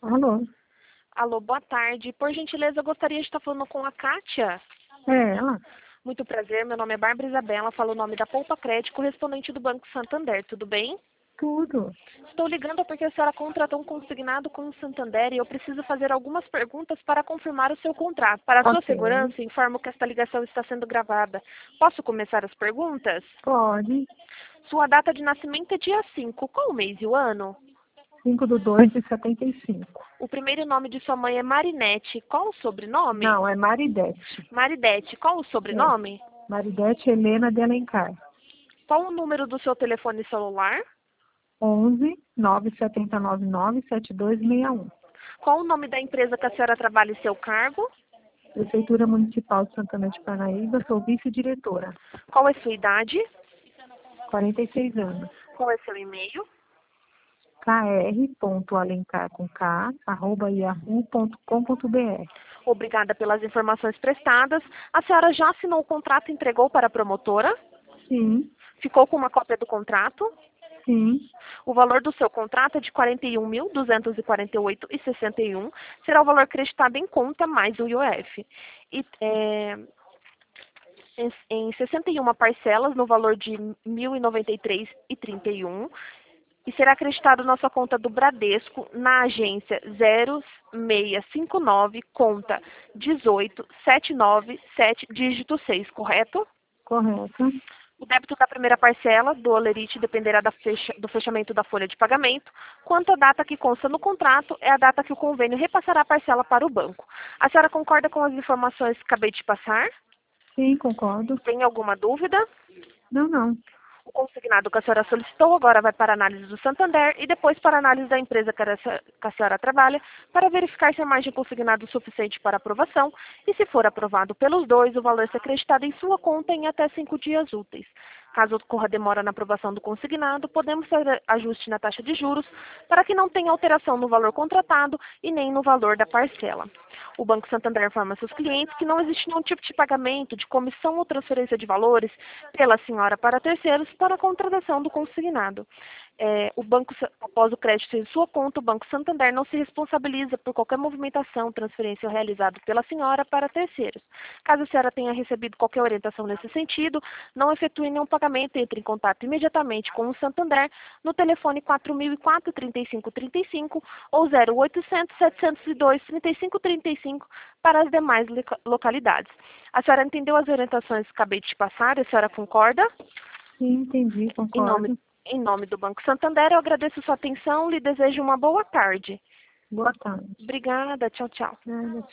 Alô? Alô, boa tarde. Por gentileza, eu gostaria de estar falando com a Kátia. É ela? Muito prazer, meu nome é Bárbara Isabela, falo o nome da Poupa Crédito, correspondente do Banco Santander, tudo bem? Tudo. Estou ligando porque a senhora contratou um consignado com o Santander e eu preciso fazer algumas perguntas para confirmar o seu contrato. Para a sua Ok. segurança, informo que esta ligação está sendo gravada. Posso começar as perguntas? Pode. Sua data de nascimento é dia 5. Qual o mês e o ano? 5/2/75. O primeiro nome de sua mãe é Marinete. Qual o sobrenome? Não, é Maridete. Maridete. Qual o É. sobrenome? Maridete Helena de Alencar. Qual o número do seu telefone celular? 11 979997261. Qual o nome da empresa que a senhora trabalha e seu cargo? Prefeitura Municipal de Santana de Parnaíba, sou vice-diretora. Qual é sua idade? 46 anos. Qual é seu e-mail? kr.alencar@yahoo.com.br. Obrigada pelas informações prestadas. A senhora já assinou o contrato e entregou para a promotora? Sim, Ficou com uma cópia do contrato? sim. O valor do seu contrato é de R$ 41.248,61. Será o valor creditado em conta mais o IOF. E, em 61 parcelas no valor de R$ 1.093,31 e será acreditado na sua conta do Bradesco na agência 0659, conta 18797, dígito 6, correto? Correto. O débito da primeira parcela do Olerite dependerá do fechamento da folha de pagamento. Quanto à data que consta no contrato, é a data que o convênio repassará a parcela para o banco. A senhora concorda com as informações que acabei de passar? Sim, concordo. Tem alguma dúvida? Não, não. O consignado que a senhora solicitou agora vai para a análise do Santander e depois para a análise da empresa que a senhora trabalha para verificar se a margem consignada é suficiente para aprovação e, se for aprovado pelos dois, o valor será acreditado em sua conta em até 5 dias úteis. Caso ocorra demora na aprovação do consignado, podemos fazer ajuste na taxa de juros para que não tenha alteração no valor contratado e nem no valor da parcela. O Banco Santander informa seus clientes que não existe nenhum tipo de pagamento de comissão ou transferência de valores pela senhora para terceiros para a contratação do consignado. Após o crédito em sua conta, o Banco Santander não se responsabiliza por qualquer movimentação, transferência realizada pela senhora para terceiros. Caso a senhora tenha recebido qualquer orientação nesse sentido, não efetue nenhum pagamento, entre em contato imediatamente com o Santander no telefone 4004-3535 ou 0800-702-3535 para as demais localidades. A senhora entendeu as orientações que acabei de te passar? A senhora concorda? Sim, entendi, concordo. Em nome do Banco Santander, eu agradeço sua atenção e lhe desejo uma boa tarde. Boa tarde. Obrigada, tchau, tchau. Nada,